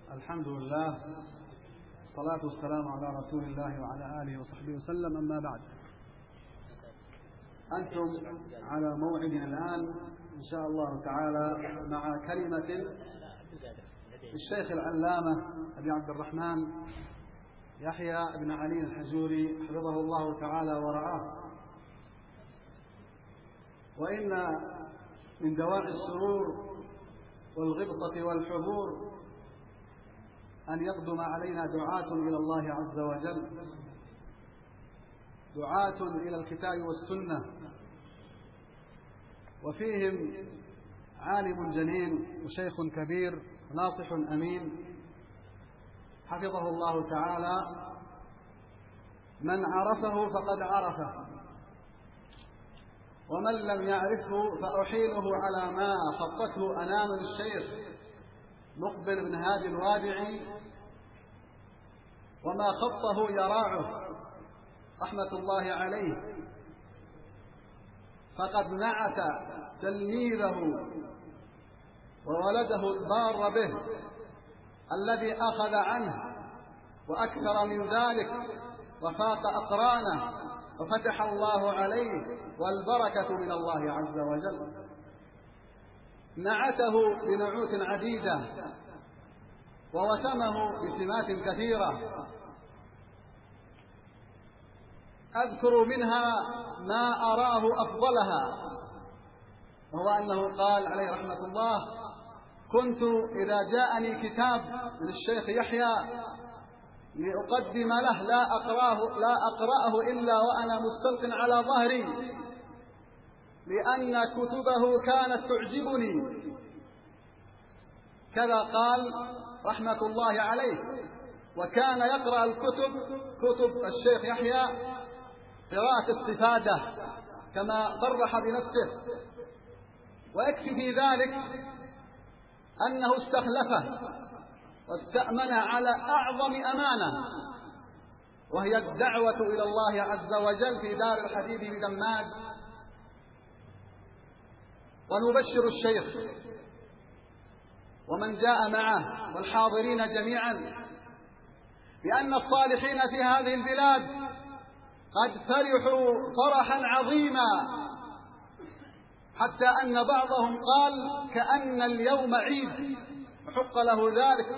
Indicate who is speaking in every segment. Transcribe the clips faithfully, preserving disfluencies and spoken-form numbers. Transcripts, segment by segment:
Speaker 1: الحمد لله، الصلاة والسلام على رسول الله وعلى آله وصحبه وسلم. أما بعد، أنتم على موعد الآن إن شاء الله تعالى مع كلمة الشيخ العلامة أبي عبد الرحمن يحيى بن علي الحجوري حفظه الله تعالى ورعاه. وإن من دواعي السرور والغبطة والحبور أن يقدم علينا دعاة إلى الله عز وجل، دعاة إلى الكتاب والسنة، وفيهم عالم جليل وشيخ كبير ناصح أمين حفظه الله تعالى. من عرفه فقد عرفه، ومن لم يعرفه فأحيله على ما خطته أنام الشيخ مقبل بن هادي الوادعي، وما خطه يراعه رحمة الله عليه. فقد نعت تلميذه وولده البار به الذي أخذ عنه وأكثر من ذلك وفاق أقرانه، وفتح الله عليه والبركة من الله عز وجل. نعته بنعوت عديدة ووسمه بسمات كثيرة، أذكر منها ما أراه أفضلها، وهو أنه قال عليه رحمة الله: كنت إذا جاءني كتاب من الشيخ يحيى لأقدم له لا أقرأه, لا أقرأه إلا وأنا مستلق على ظهري، لأن كتبه كانت تعجبني. كذا قال رحمة الله عليه. وكان يقرأ الكتب كتب الشيخ يحيى قراءة استفادة كما صرح بنفسه. ويكفي في ذلك أنه استخلفه واستأمن على أعظم أمانة، وهي الدعوة إلى الله عز وجل في دار الحديث بدماج. ونبشر الشيخ ومن جاء معه والحاضرين جميعا بأن الصالحين في هذه البلاد قد فرحوا فرحا عظيما، حتى أن بعضهم قال كأن اليوم عيد، وحق له ذلك.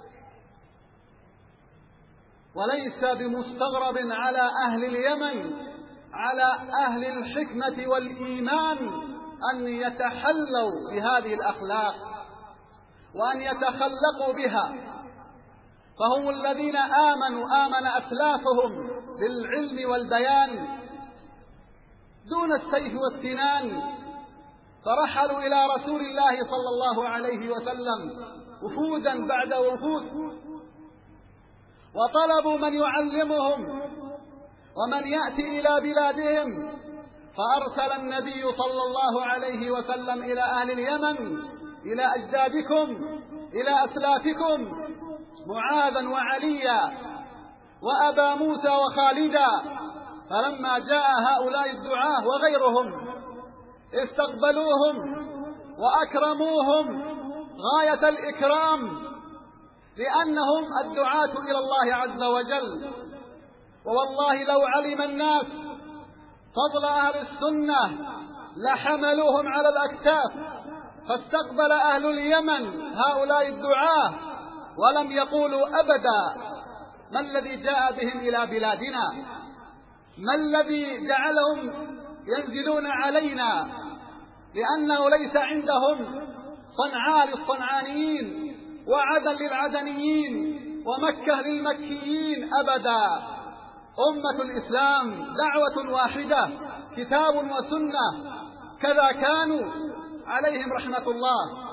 Speaker 1: وليس بمستغرب على أهل اليمن، على أهل الحكمة والإيمان، أن يتحلوا بهذه الأخلاق وأن يتخلقوا بها، فهم الذين آمنوا آمن أسلافهم بالعلم والبيان دون السيف والسنان، فرحلوا إلى رسول الله صلى الله عليه وسلم وفودا بعد وفود، وطلبوا من يعلمهم ومن يأتي إلى بلادهم، فأرسل النبي صلى الله عليه وسلم إلى أهل اليمن، إلى أجدادكم، إلى أسلافكم، معاذا وعليا وأبا موسى وخالدا. فلما جاء هؤلاء الدعاة وغيرهم استقبلوهم وأكرموهم غاية الإكرام، لأنهم الدعاة إلى الله عز وجل. ووالله لو علم الناس فضل أهل السنة لحملوهم على الأكتاف، فاستقبل أهل اليمن هؤلاء الدعاة ولم يقولوا أبدا: ما الذي جاء بهم إلى بلادنا؟ ما الذي جعلهم ينزلون علينا؟ لأنه ليس عندهم صنعاء للصنعانيين وعدن للعدنيين ومكة للمكيين أبدا. أمة الإسلام دعوة واحدة، كتاب وسنة، كذا كانوا عليهم رحمة الله.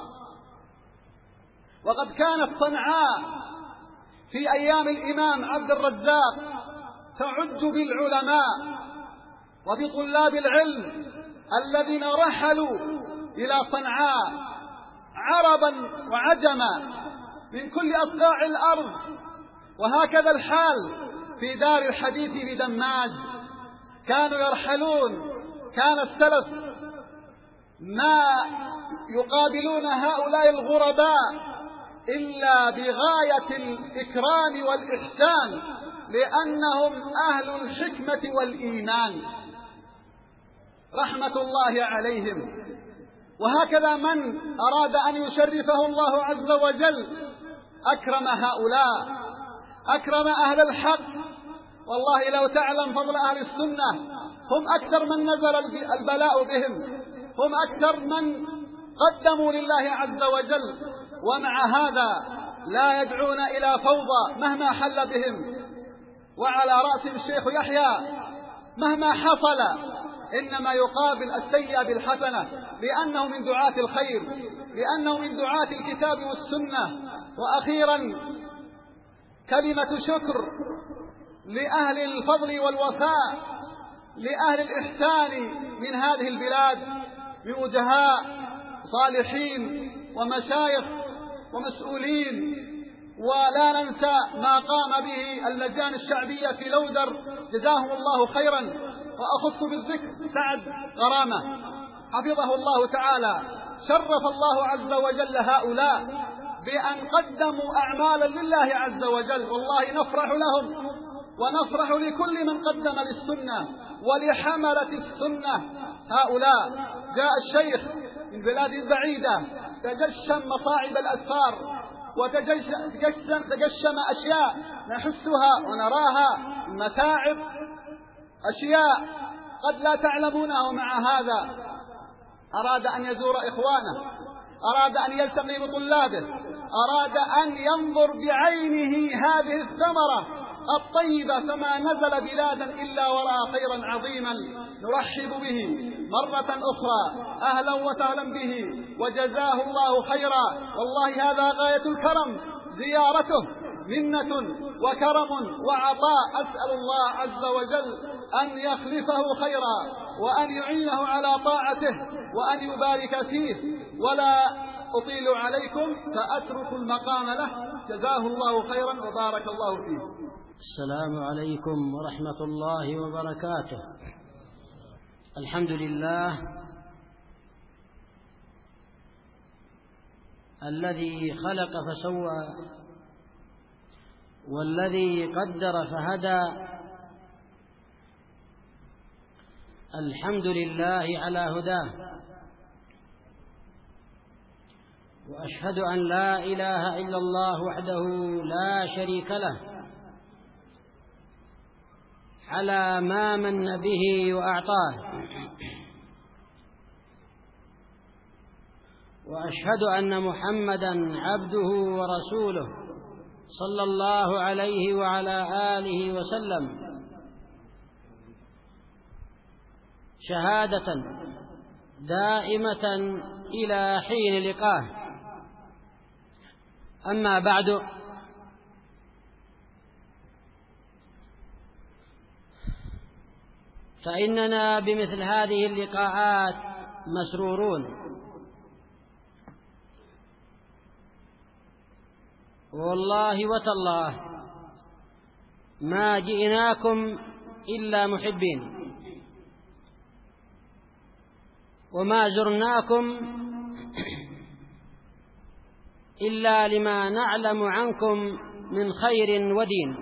Speaker 1: وقد كانت صنعاء في أيام الإمام عبد الرزاق تعج بالعلماء وبطلاب العلم الذين رحلوا إلى صنعاء عربا وعجما من كل أصقاع الأرض. وهكذا الحال في دار الحديث بدماج، كانوا يرحلون. كان السلف ما يقابلون هؤلاء الغرباء إلا بغاية الإكرام والإحسان، لأنهم أهل الحكمة والإيمان رحمة الله عليهم. وهكذا من أراد أن يشرفه الله عز وجل أكرم هؤلاء، أكرم أهل الحق. والله لو تعلم فضل أهل السنة، هم أكثر من نزل البلاء بهم، هم أكثر من قدموا لله عز وجل، ومع هذا لا يدعون إلى فوضى مهما حل بهم. وعلى رأسهم الشيخ يحيى مهما حصل إنما يقابل السيئة بالحسنة، لأنه من دعاة الخير، لأنه من دعاة الكتاب والسنة. وأخيرا كلمة شكر لأهل الفضل والوفاء، لأهل الإحسان من هذه البلاد، من وجهاء صالحين ومشايخ ومسؤولين. ولا ننسى ما قام به اللجان الشعبية في لودر، جزاهم الله خيرا. وأخص بالذكر سعد غرامة حفظه الله تعالى، شرف الله عز وجل هؤلاء بأن قدموا أعمالا لله عز وجل، والله نفرح لهم ونفرح لكل من قدم للسنة ولحملة السنة. هؤلاء جاء الشيخ من بلاد بعيدة، تجشم مصاعب الأسفار وتجشم أشياء نحسها ونراها متاعب، أشياء قد لا تعلمونها. ومع هذا أراد أن يزور إخوانه، أراد أن يلتقي بطلابه، أراد أن ينظر بعينه هذه الثمرة الطيبة، فما نزل بلادا إلا ورأى خيرا عظيما. نرحب به مرة أخرى، أهلا وسهلا به، وجزاه الله خيرا. والله هذا غاية الكرم، زيارته منة وكرم وعطاء. أسأل الله عز وجل أن يخلفه خيرا، وأن يعينه على طاعته، وأن يبارك فيه. ولا أطيل عليكم فأترك المقام له، جزاه الله خيرا وبارك الله فيه.
Speaker 2: السلام عليكم ورحمة الله وبركاته. الحمد لله الذي خلق فسوى، والذي قدر فهدى. الحمد لله على هداه، وأشهد أن لا إله إلا الله وحده لا شريك له على ما من به وأعطاه. وأشهد أن محمدًا عبده ورسوله صلى الله عليه وعلى آله وسلم شهادة دائمة إلى حين لقاه. أما بعد، فإننا بمثل هذه اللقاءات مسرورون، والله وتالله ما جئناكم إلا محبين، وما زرناكم إلا لما نعلم عنكم من خير ودين.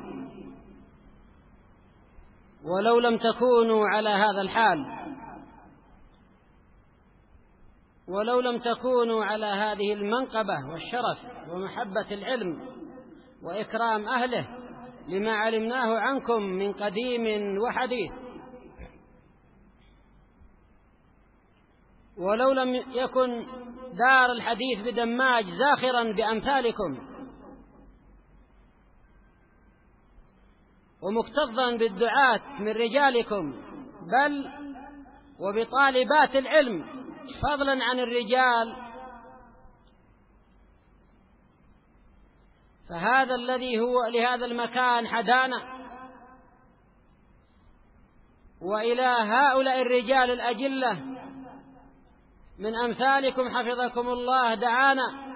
Speaker 2: ولو لم تكونوا على هذا الحال، ولو لم تكونوا على هذه المنقبة والشرف ومحبة العلم وإكرام أهله لما علمناه عنكم من قديم وحديث، ولو لم يكن دار الحديث بدماج زاخرا بأمثالكم ومكتظا بالدعاة من رجالكم، بل وبطالبات العلم فضلا عن الرجال، فهذا الذي هو لهذا المكان حدانا، وإلى هؤلاء الرجال الأجلة من أمثالكم حفظكم الله دعانا.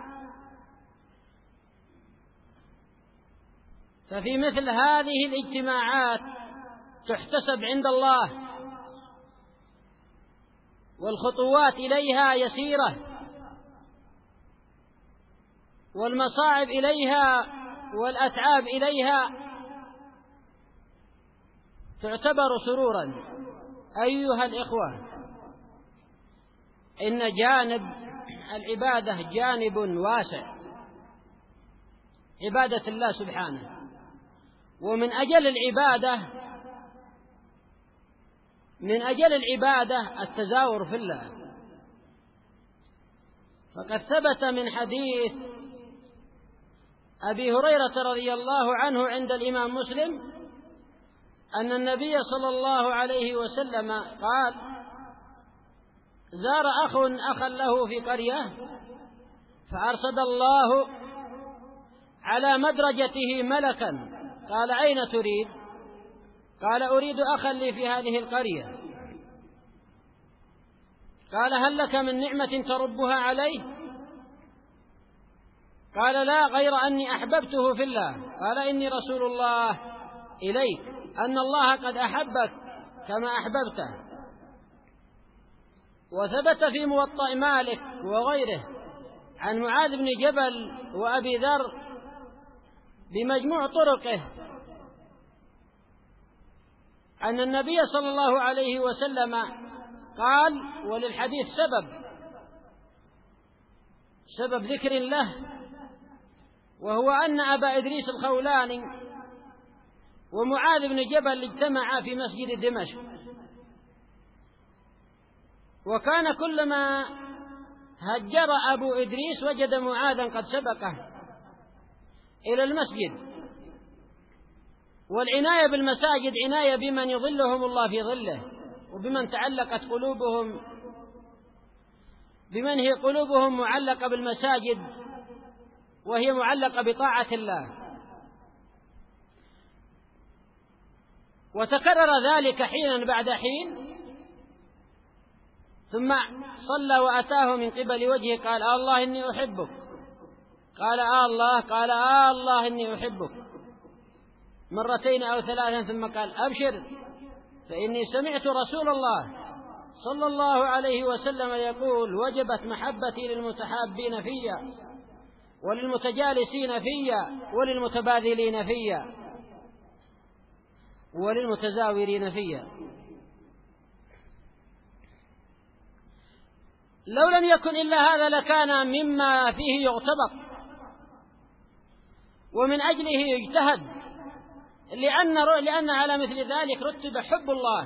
Speaker 2: ففي مثل هذه الاجتماعات تحتسب عند الله، والخطوات إليها يسيرة، والمصاعب إليها والأتعاب إليها تعتبر سرورا. أيها الإخوة، إن جانب العبادة جانب واسع، عبادة الله سبحانه، ومن أجل العبادة من أجل العبادة التزاور في الله. فقد ثبت من حديث أبي هريرة رضي الله عنه عند الإمام مسلم أن النبي صلى الله عليه وسلم قال: زار أخ أخا له في قرية فأرصد الله على مدرجته ملكا، قال: أين تريد؟ قال: أريد أخا لي في هذه القرية. قال: هل لك من نعمة تربها عليه؟ قال: لا، غير أني أحببته في الله. قال: إني رسول الله إليك أن الله قد أحبك كما أحببته. وثبت في موطأ مالك وغيره عن معاذ بن جبل وأبي ذر بمجموع طرقه أن النبي صلى الله عليه وسلم قال، وللحديث سبب سبب ذكر له، وهو أن أبا إدريس الخولاني ومعاذ بن جبل اجتمعا في مسجد دمشق، وكان كلما هجر أبو إدريس وجد معاذا قد سبقه إلى المسجد. والعناية بالمساجد عناية بمن يظلهم الله في ظله، وبمن تعلقت قلوبهم بمن هي قلوبهم معلقة بالمساجد وهي معلقة بطاعة الله. وتكرر ذلك حينا بعد حين، ثم صلى وأتاه من قبل وجهه قال: آه الله إني أحبك. قال: آه الله. قال: آه الله إني أحبك، مرتين أو ثلاثا، ثم قال: أبشر فإني سمعت رسول الله صلى الله عليه وسلم يقول: وجبت محبتي للمتحابين فيا وللمتجالسين فيا وللمتبادلين فيا وللمتزاورين فيا. لو لم يكن إلا هذا لكان مما فيه يغتبط ومن أجله يجتهد، لأن لأن على مثل ذلك رتب حب الله.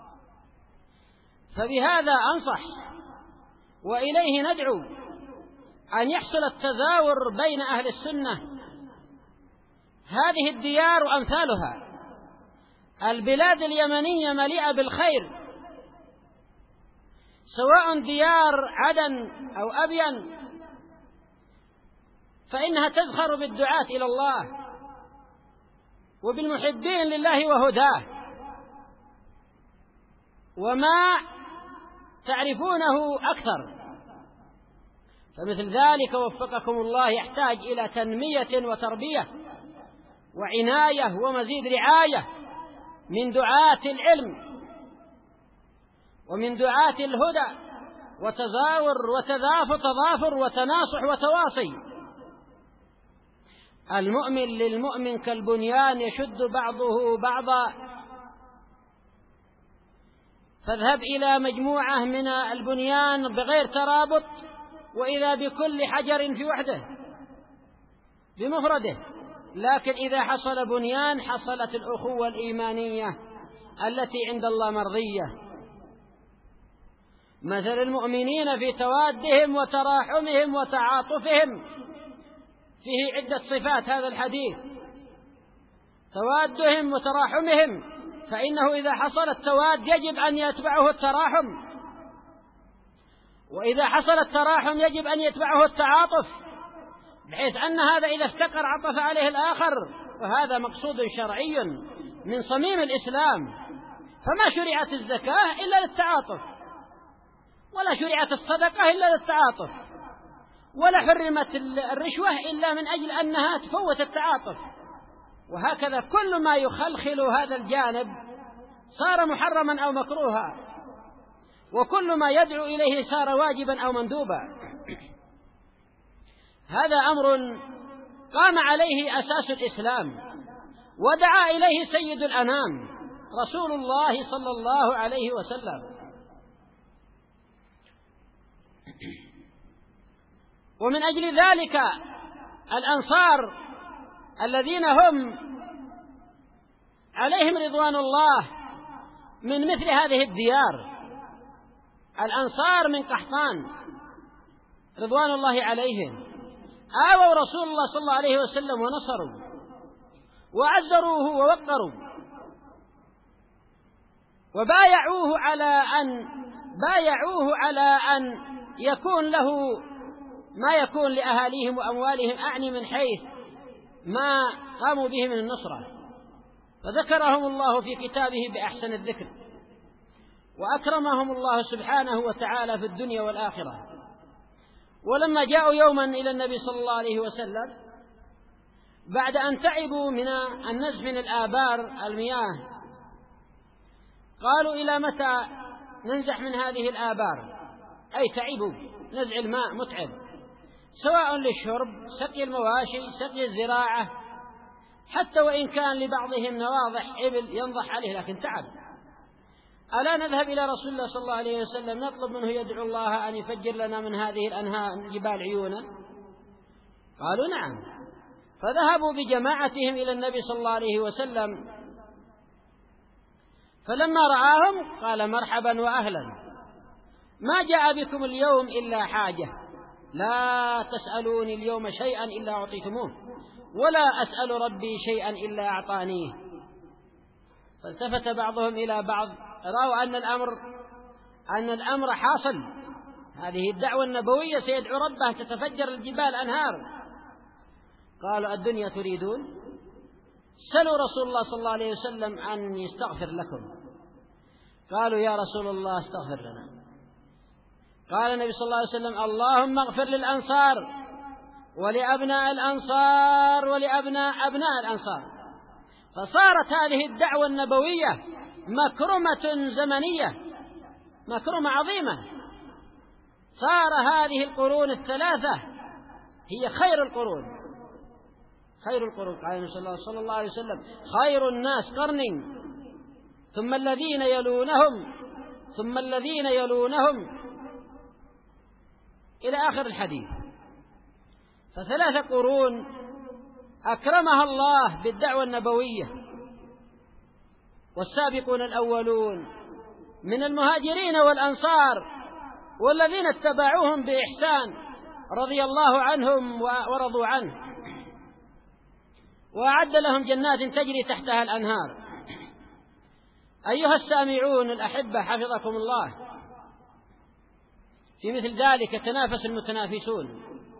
Speaker 2: فبهذا أنصح وإليه ندعو أن يحصل التزاور بين أهل السنة. هذه الديار وأمثالها، البلاد اليمنية مليئة بالخير، سواء ديار عدن أو أبين، فإنها تزخر بالدعاة إلى الله وبالمحبين لله وهداه، وما تعرفونه أكثر. فمثل ذلك وفقكم الله يحتاج إلى تنمية وتربية وعناية ومزيد رعاية من دعاة العلم ومن دعاة الهدى، وتزاور وتضافر تضافر وتناصح وتواصي. المؤمن للمؤمن كالبنيان يشد بعضه بعضا. فاذهب إلى مجموعة من البنيان بغير ترابط وإذا بكل حجر في وحده بمفرده، لكن إذا حصل بنيان حصلت الأخوة الإيمانية التي عند الله مرضية. مثل المؤمنين في توادهم وتراحمهم وتعاطفهم، فيه عدة صفات هذا الحديث: توادهم وتراحمهم، فإنه إذا حصل التواد يجب أن يتبعه التراحم، وإذا حصل التراحم يجب أن يتبعه التعاطف، بحيث أن هذا إذا افتقر عطف عليه الآخر، وهذا مقصود شرعي من صميم الإسلام. فما شرعت الزكاة إلا للتعاطف، ولا شرعت الصدقة إلا للتعاطف، ولا حرمت الرشوة إلا من أجل أنها تفوت التعاطف. وهكذا كل ما يخلخل هذا الجانب صار محرما أو مكروها، وكل ما يدعو إليه صار واجبا أو مندوبا. هذا أمر قام عليه أساس الإسلام ودعا إليه سيد الأنام رسول الله صلى الله عليه وسلم. ومن أجل ذلك الأنصار الذين هم عليهم رضوان الله من مثل هذه الديار، الأنصار من قحطان رضوان الله عليهم، آووا رسول الله صلى الله عليه وسلم ونصروا وعزروه ووقروا وبايعوه على أن بايعوه على أن يكون له ما يكون لأهاليهم وأموالهم، أعني من حيث ما قاموا به من النصرة، فذكرهم الله في كتابه بأحسن الذكر، وأكرمهم الله سبحانه وتعالى في الدنيا والآخرة. ولما جاءوا يوما إلى النبي صلى الله عليه وسلم بعد أن تعبوا من النزع من الآبار المياه، قالوا: إلى متى ننزح من هذه الآبار؟ أي تعبوا، نزع الماء متعب، سواء للشرب، سقي المواشي، سقي الزراعة، حتى وإن كان لبعضهم نواضح إبل ينضح عليه لكن تعب. ألا نذهب إلى رسول الله صلى الله عليه وسلم نطلب منه يدعو الله أن يفجر لنا من هذه الأنهار الجبال عيونا؟ قالوا: نعم. فذهبوا بجماعتهم إلى النبي صلى الله عليه وسلم، فلما رآهم قال: مرحبا وأهلا، ما جاء بكم اليوم إلا حاجة، لا تسألوني اليوم شيئا إلا أعطيتموه، ولا أسأل ربي شيئا إلا أعطانيه. فالتفت بعضهم إلى بعض، رأوا أن الأمر أن الأمر حاصل، هذه الدعوة النبوية سيدعو ربه تتفجر الجبال أنهار. قالوا: الدنيا تريدون؟ سألوا رسول الله صلى الله عليه وسلم أن يستغفر لكم. قالوا: يا رسول الله استغفر لنا. قال النبي صلى الله عليه وسلم: اللهم اغفر للأنصار ولأبناء الأنصار ولأبناء أبناء الأنصار. فصارت هذه الدعوة النبوية مكرمة زمنية، مكرمة عظيمة. صار هذه القرون الثلاثة هي خير القرون، خير القرون. قال النبي صلى الله عليه وسلم: خير الناس قرني، ثم الذين يلونهم، ثم الذين يلونهم، إلى آخر الحديث. فثلاث قرون أكرمها الله بالدعوة النبوية. والسابقون الأولون من المهاجرين والأنصار والذين اتبعوهم بإحسان رضي الله عنهم ورضوا عنه، وأعد لهم جنات تجري تحتها الأنهار. أيها السامعون الأحبة حفظكم الله، في مثل ذلك يتنافس المتنافسون،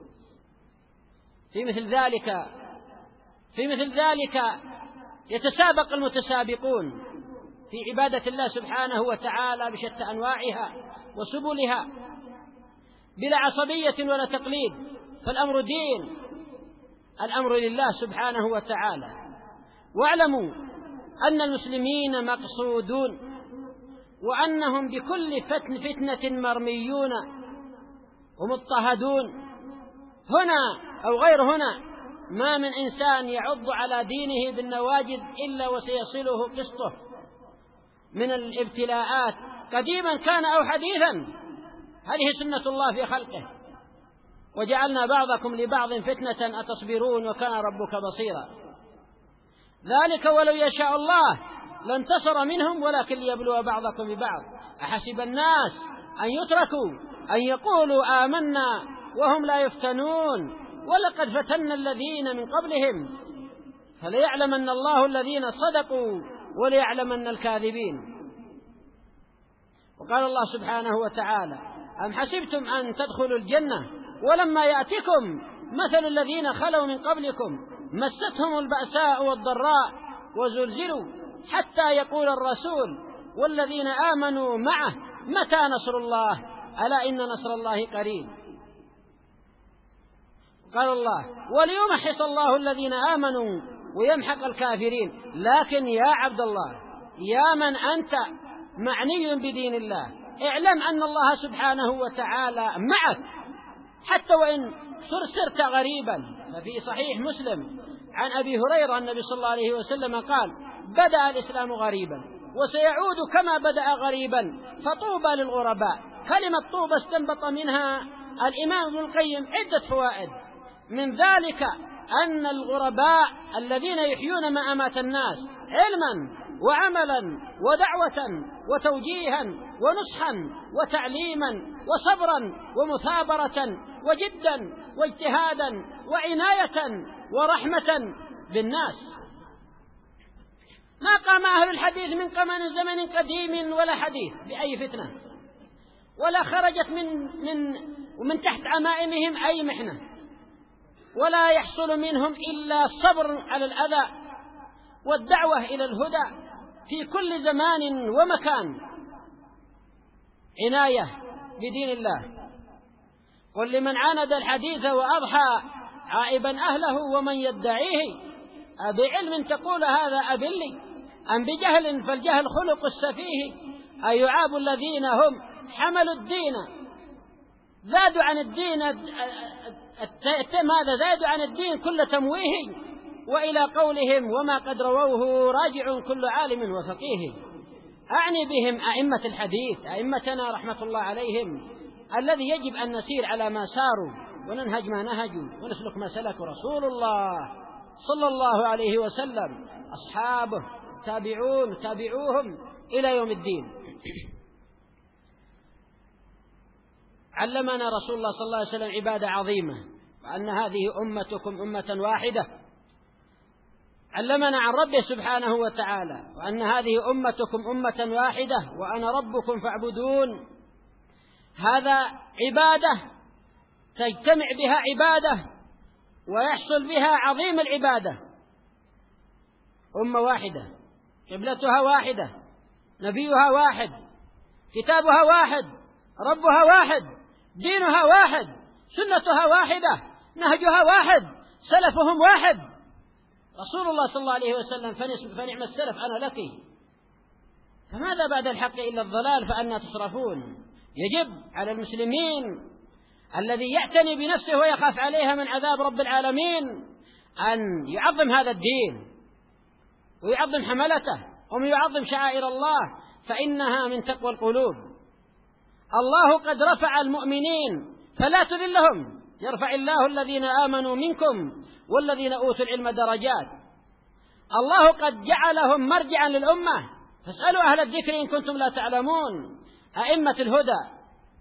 Speaker 2: في مثل ذلك في مثل ذلك يتسابق المتسابقون في عبادة الله سبحانه وتعالى بشتى أنواعها وسبلها بلا عصبية ولا تقليد، فالأمر دين، الأمر لله سبحانه وتعالى. واعلموا أن المسلمين مقصودون، وأنهم بكل فتن فتنة مرميون ومضطهدون، هنا أو غير هنا. ما من إنسان يعض على دينه بالنواجذ إلا وسيصله قسطه من الابتلاءات، قديما كان أو حديثا. هذه سنة الله في خلقه. وجعلنا بعضكم لبعض فتنة أتصبرون وكان ربك بصيرا. ذلك ولو يشاء الله لانتصر منهم ولكن ليبلو بعضكم ببعض. أحسب الناس أن يتركوا أن يقولوا آمنا وهم لا يفتنون ولقد فتنا الذين من قبلهم فليعلمن الله الذين صدقوا وليعلمن الكاذبين. وقال الله سبحانه وتعالى: أم حسبتم أن تدخلوا الجنة ولما يأتكم مثل الذين خلوا من قبلكم مستهم البأساء والضراء وزلزلوا حتى يقول الرسول والذين آمنوا معه متى نصر الله ألا إن نصر الله قريب. قال الله: وليمحص الله الذين آمنوا ويمحق الكافرين. لكن يا عبد الله، يا من أنت معني بدين الله، اعلم أن الله سبحانه وتعالى معك، حتى وإن صرت غريبا. ففي صحيح مسلم عن أبي هريرة النبي صلى الله عليه وسلم قال: بدأ الإسلام غريبا وسيعود كما بدأ غريبا، فطوبى للغرباء. كلمة طوبى استنبط منها الإمام ابن القيم عدة فوائد، من ذلك أن الغرباء الذين يحيون ما أمات الناس علما وعملا ودعوة وتوجيها ونصحا وتعليما وصبرا ومثابرة وجدا واجتهادا وعناية ورحمة بالناس. ما قام أهل الحديث من قمن زمن قديم ولا حديث بأي فتنة، ولا خرجت من من ومن تحت عمائمهم أي محنة، ولا يحصل منهم إلا الصبر على الأذى والدعوة إلى الهدى في كل زمان ومكان، عناية بدين الله. قل لمن عاند الحديث وأضحى عائبا أهله ومن يدعيه أبعلم تقول هذا أبلي أم بجهل فالجهل خلق السفيه أيعاب الذين هم حملوا الدين زادوا عن الدين ماذا زادوا عن الدين كل تمويه وإلى قولهم وما قد رووه راجع كل عالم وفقيه. أعني بهم أئمة الحديث، أئمتنا رحمة الله عليهم، الذي يجب أن نسير على ما ساروا وننهج ما نهجوا ونسلك ما سلك رسول الله صلى الله عليه وسلم، أصحابه تابعون تابعوهم إلى يوم الدين. علمنا رسول الله صلى الله عليه وسلم عبادة عظيمة، وأن هذه أمتكم أمة واحدة. علمنا عن ربه سبحانه وتعالى وأن هذه أمتكم أمة واحدة وأنا ربكم فاعبدون. هذا عبادة تجتمع بها عبادة ويحصل بها عظيم العبادة. أمة واحدة، قبلتها واحدة، نبيها واحد، كتابها واحد، ربها واحد، دينها واحد، سنتها واحدة، نهجها واحد، سلفهم واحد، رسول الله صلى الله عليه وسلم فنعم السلف أنا لك. فماذا بعد الحق إلا الضلال فأنا تصرفون؟ يجب على المسلمين الذي يعتني بنفسه ويخاف عليها من عذاب رب العالمين أن يعظم هذا الدين ويعظم حملته ويعظم شعائر الله، فإنها من تقوى القلوب. الله قد رفع المؤمنين فلا تذلهم، يرفع الله الذين آمنوا منكم والذين أوتوا العلم درجات. الله قد جعلهم مرجعا للأمة، فاسألوا أهل الذكر إن كنتم لا تعلمون، أئمة الهدى.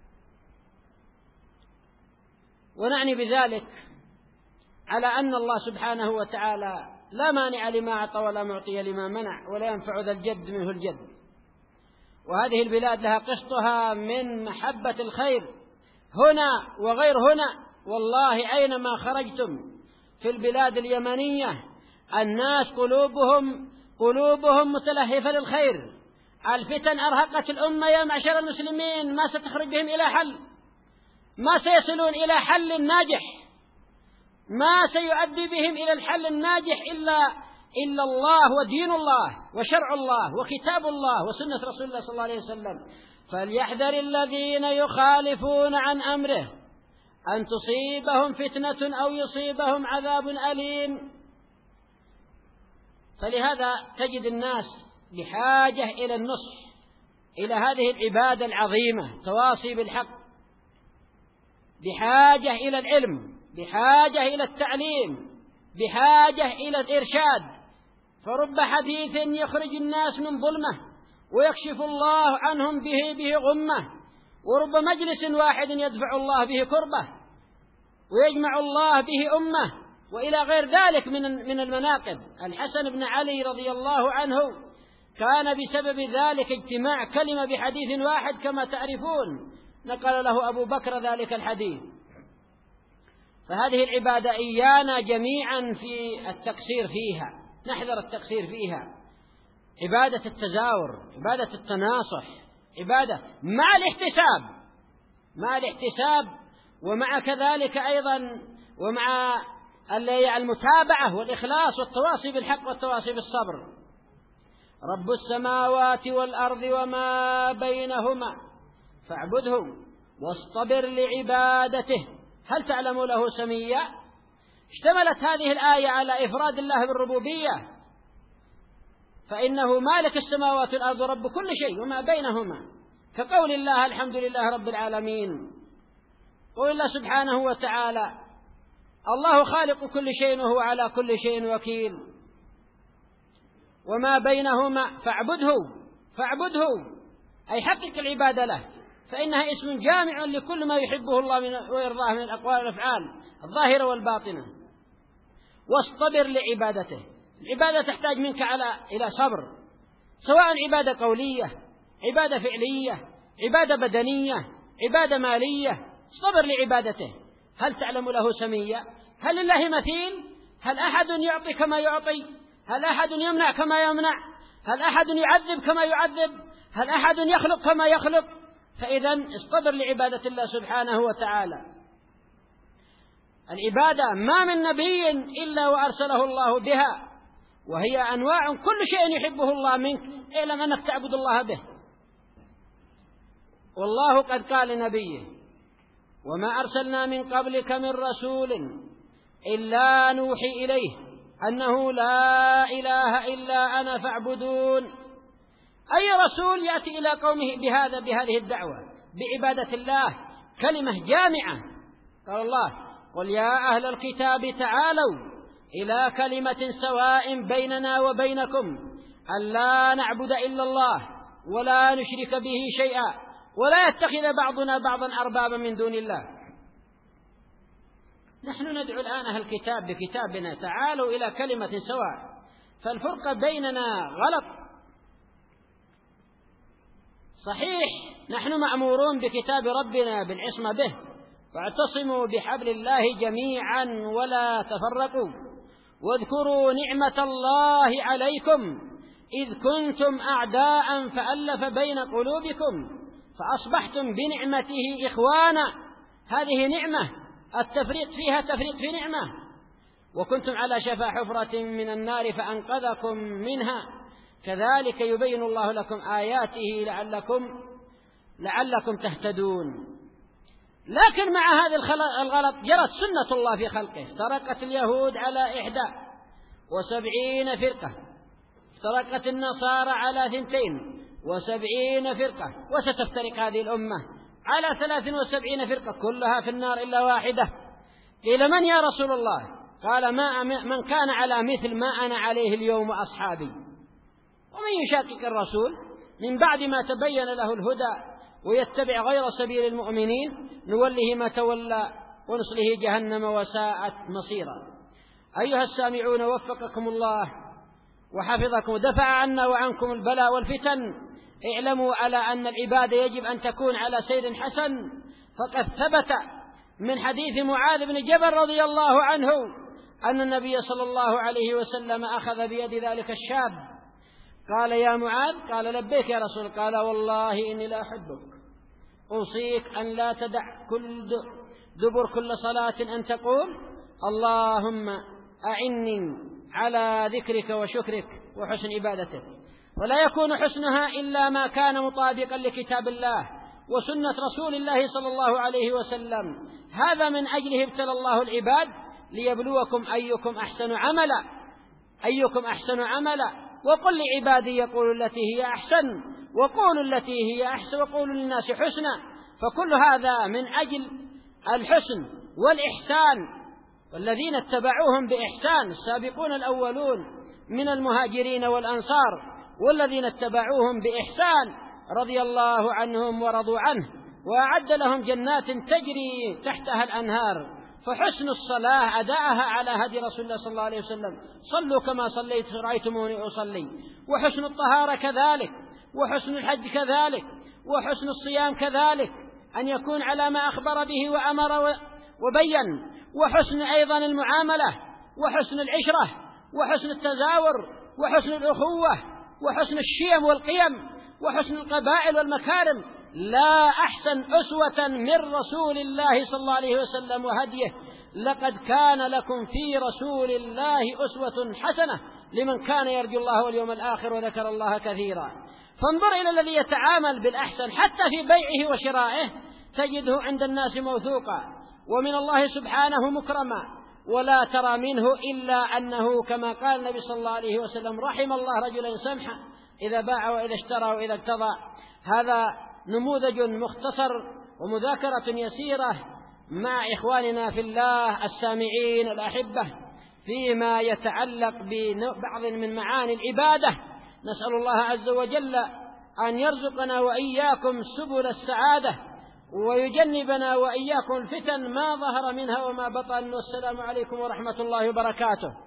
Speaker 2: ونعني بذلك على أن الله سبحانه وتعالى لا مانع لما أعطى ولا معطي لما منع ولا ينفع ذا الجد منه الجد. وهذه البلاد لها قسطها من محبة الخير هنا وغير هنا. والله أينما خرجتم في البلاد اليمنية الناس قلوبهم قلوبهم متلهفة للخير. الفتن أرهقت الأمة يا معشر المسلمين، ما ستخرج بهم إلى حل، ما سيصلون إلى حل ناجح، ما سيؤدي بهم إلى الحل الناجح إلا إلا الله ودين الله وشرع الله وكتاب الله وسنة رسول الله صلى الله عليه وسلم. فليحذر الذين يخالفون عن أمره أن تصيبهم فتنة أو يصيبهم عذاب أليم. فلهذا تجد الناس بحاجة إلى النصح، إلى هذه العبادة العظيمة، تواصي بالحق، بحاجة إلى العلم، بحاجة إلى التعليم، بحاجة إلى الإرشاد. فرب حديث يخرج الناس من ظلمة ويكشف الله عنهم به به غمة، ورب مجلس واحد يدفع الله به كربة ويجمع الله به أمة، وإلى غير ذلك من من المناقب. الحسن بن علي رضي الله عنه كان بسبب ذلك اجتماع كلمة بحديث واحد كما تعرفون، نقل له أبو بكر ذلك الحديث. فهذه العبادة إيانا جميعا في التقصير فيها، نحذر التقصير فيها. عبادة التزاور، عبادة التناصح، عبادة مع الاحتساب، مع الاحتساب ومع كذلك أيضا ومع المتابعة والإخلاص والتواصي بالحق والتواصي بالصبر. رب السماوات والأرض وما بينهما فاعبده واصطبر لعبادته هل تعلم له سميا؟ اشتملت هذه الآية على إفراد الله بالربوبية، فإنه مالك السماوات والأرض رب كل شيء وما بينهما، كقول الله الحمد لله رب العالمين. قول الله سبحانه وتعالى الله خالق كل شيء وهو على كل شيء وكيل، وما بينهما فاعبده فاعبده أي حقق العبادة له، فإنها اسم جامع لكل ما يحبه الله ويرضاه من الأقوال والأفعال الظاهرة والباطنة. واصطبر لعبادته، العبادة تحتاج منك على إلى صبر، سواء عبادة قولية، عبادة فعلية، عبادة بدنية، عبادة مالية، صبر لعبادته. هل تعلم له سميا؟ هل لله مثيل؟ هل أحد يعطي كما يعطي؟ هل أحد يمنع كما يمنع؟ هل أحد يعذب كما يعذب؟ هل أحد يخلق كما يخلق؟ فإذا اصطبر لعبادة الله سبحانه وتعالى. العبادة ما من نبي إلا وأرسله الله بها، وهي أنواع كل شيء يحبه الله منك، اعلم أنك تعبد الله به. والله قد قال لنبيه وما أرسلنا من قبلك من رسول إلا نوحي إليه أنه لا إله إلا أنا فاعبدون. أي رسول يأتي إلى قومه بهذا بهذه الدعوة بعبادة الله، كلمة جامعة. قال الله قل يا أهل الكتاب تعالوا إلى كلمة سواء بيننا وبينكم ألا نعبد إلا الله ولا نشرك به شيئا ولا يتخذ بعضنا بعضا أربابا من دون الله. نحن ندعو الآن أهل الكتاب بكتابنا تعالوا إلى كلمة سواء، فالفرق بيننا غلط. صحيح نحن مأمورون بكتاب ربنا بالعصمة به، واعتصموا بحبل الله جميعا ولا تفرقوا، واذكروا نعمة الله عليكم إذ كنتم أعداء فألف بين قلوبكم فأصبحتم بنعمته إخوانا. هذه نعمة، التفريط فيها تفريط في نعمة. وكنتم على شفا حفرة من النار فأنقذكم منها كذلك يبين الله لكم آياته لعلكم لعلكم تهتدون. لكن مع هذا الغلط جرت سنة الله في خلقه. افترقت اليهود على إحدى وسبعين فرقة، افترقت النصارى على ثنتين وسبعين فرقة، وستفترق هذه الأمة على ثلاث وسبعين فرقة كلها في النار إلا واحدة. قيل من يا رسول الله؟ قال ما من كان على مثل ما أنا عليه اليوم وأصحابي. ومن يشاقق الرسول من بعد ما تبين له الهدى ويتبع غير سبيل المؤمنين نوله ما تولى ونصله جهنم وساءت مصيرا. أيها السامعون وفقكم الله وحفظكم ودفع عنا وعنكم البلاء والفتن، اعلموا على أن العبادة يجب أن تكون على سير حسن، فقد ثبت من حديث معاذ بن جبل رضي الله عنه أن النبي صلى الله عليه وسلم أخذ بيد ذلك الشاب قال يا معاذ، قال لبيك يا رسول، قال والله إني لا أحبك، أوصيك أن لا تدع كل دبر كل صلاة أن تقول اللهم أعني على ذكرك وشكرك وحسن عبادتك. ولا يكون حسنها إلا ما كان مطابقا لكتاب الله وسنة رسول الله صلى الله عليه وسلم. هذا من أجله ابتلى الله العباد ليبلوكم أيكم أحسن عملا أيكم أحسن عملا وقل لعبادي يقولوا التي هي أحسن وقولوا التي هي أحسن وقولوا للناس حسنا. فكل هذا من أجل الحسن والإحسان. والذين اتبعوهم بإحسان السابقون الأولون من المهاجرين والأنصار والذين اتبعوهم بإحسان رضي الله عنهم ورضوا عنه وأعد لهم جنات تجري تحتها الأنهار. فحسن الصلاة أداءها على هدي رسول الله صلى الله عليه وسلم، صلوا كما صليت رأيتموني أصلي. وحسن الطهارة كذلك، وحسن الحج كذلك، وحسن الصيام كذلك أن يكون على ما أخبر به وأمر وبين. وحسن أيضا المعاملة وحسن العشرة وحسن التزاور وحسن الأخوة وحسن الشيم والقيم وحسن القبائل والمكارم. لا أحسن أسوة من رسول الله صلى الله عليه وسلم وهديه. لقد كان لكم في رسول الله أسوة حسنة لمن كان يرجو الله واليوم الآخر وذكر الله كثيرا. فانظر إلى الذي يتعامل بالأحسن حتى في بيعه وشرائه تجده عند الناس موثوقا. ومن الله سبحانه مكرما، ولا ترى منه إلا أنه كما قال النبي صلى الله عليه وسلم: رحم الله رجلا سمحا إذا باع وإذا اشترى وإذا اقتضى. هذا نموذج مختصر ومذاكرة يسيرة مع إخواننا في الله السامعين الأحبة فيما يتعلق ببعض من معاني العبادة. نسأل الله عز وجل أن يرزقنا وإياكم سبل السعادة، ويجنبنا وإياكم الفتن ما ظهر منها وما بطن. والسلام عليكم ورحمة الله وبركاته.